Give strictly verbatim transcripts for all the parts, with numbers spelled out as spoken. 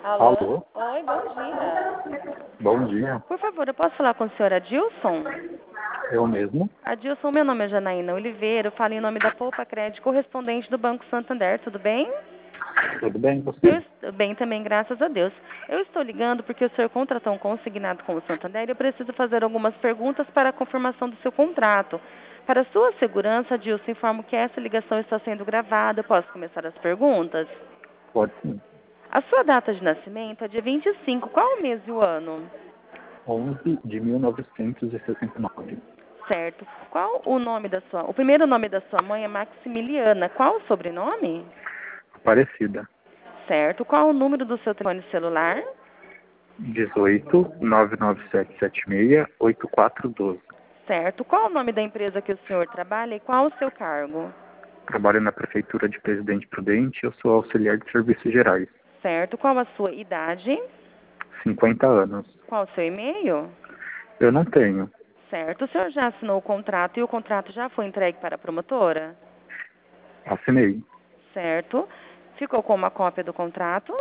Alô? Alô? Oi, bom dia. Bom dia. Por favor, eu posso falar com o senhor Adilson? Eu mesmo? Adilson, meu nome é Janaína Oliveira, eu falo em nome da Poupa Crédito, correspondente do Banco Santander, tudo bem? Tudo bem, e Eu você? estou bem também, graças a Deus. Eu estou ligando porque o senhor contratou um consignado com o Santander e eu preciso fazer algumas perguntas para a confirmação do seu contrato. Para sua segurança, Adilson, informo que essa ligação está sendo gravada. Eu posso começar as perguntas? Pode sim. A sua data de nascimento é dia vinte e cinco. Qual o mês e o ano? onze de mil novecentos e sessenta e nove. Certo. Qual o nome da sua... O primeiro nome da sua mãe é Maximiliana. Qual o sobrenome? Aparecida. Certo. Qual o número do seu telefone celular? dezoito, nove nove sete sete seis, oito quatro um dois. Certo. Qual o nome da empresa que o senhor trabalha e qual o seu cargo? Trabalho na Prefeitura de Presidente Prudente, eu sou auxiliar de serviços gerais. Certo. Qual a sua idade? cinquenta anos. Qual o seu e-mail? Eu não tenho. Certo. O senhor já assinou o contrato e o contrato já foi entregue para a promotora? Assinei. Certo. Ficou com uma cópia do contrato?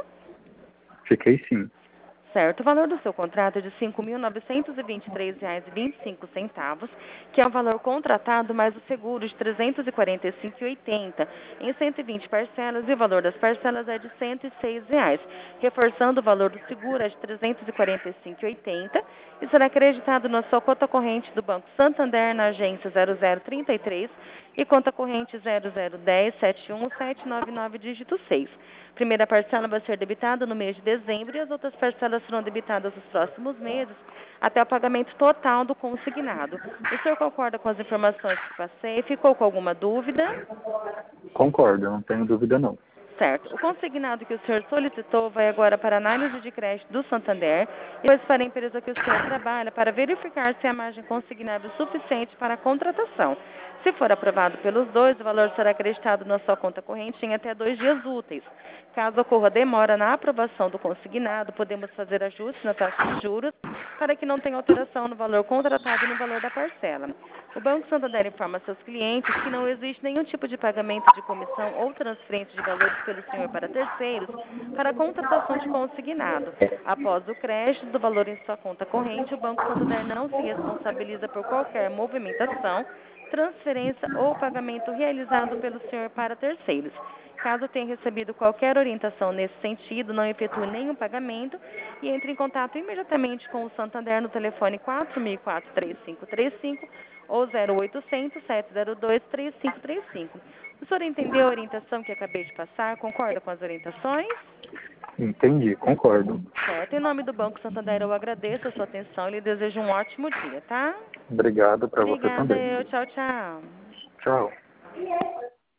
Fiquei sim. Certo. O valor do seu contrato é de cinco mil novecentos e vinte e três reais e vinte e cinco centavos, que é o valor contratado mais o seguro de trezentos e quarenta e cinco reais e oitenta centavos em cento e vinte parcelas, e o valor das parcelas é de cento e seis reais. Reforçando, o valor do seguro é de trezentos e quarenta e cinco reais e oitenta centavos e será acreditado na sua conta corrente do Banco Santander na agência zero zero trinta e três e conta corrente zero zero um zero sete um sete nove nove dígito seis. Primeira parcela vai ser debitada no mês de dezembro e as outras parcelas serão debitadas nos próximos meses até o pagamento total do consignado. O senhor concorda com as informações que passei? Ficou com alguma dúvida? Concordo, eu não tenho dúvida não. Certo. O consignado que o senhor solicitou vai agora para a análise de crédito do Santander e depois para a empresa que o senhor trabalha para verificar se a margem consignável é suficiente para a contratação. Se for aprovado pelos dois, o valor será acreditado na sua conta corrente em até dois dias úteis. Caso ocorra demora na aprovação do consignado, podemos fazer ajustes na taxa de juros para que não tenha alteração no valor contratado e no valor da parcela. O Banco Santander informa a seus clientes que não existe nenhum tipo de pagamento de comissão ou transferência de valores pelo senhor para terceiros para a contratação de consignado. Após o crédito do valor em sua conta corrente, o Banco Santander não se responsabiliza por qualquer movimentação, transferência ou pagamento realizado pelo senhor para terceiros. Caso tenha recebido qualquer orientação nesse sentido, não efetue nenhum pagamento e entre em contato imediatamente com o Santander no telefone quatro mil e quatro, três cinco três cinco ou zero oitocentos, sete zero dois, três cinco três cinco. O senhor entendeu a orientação que acabei de passar? Concorda com as orientações? Entendi, concordo. Certo. Em nome do Banco Santander, eu agradeço a sua atenção e lhe desejo um ótimo dia, tá? Obrigado para você Obrigada, também. eu. Tchau, tchau. Tchau.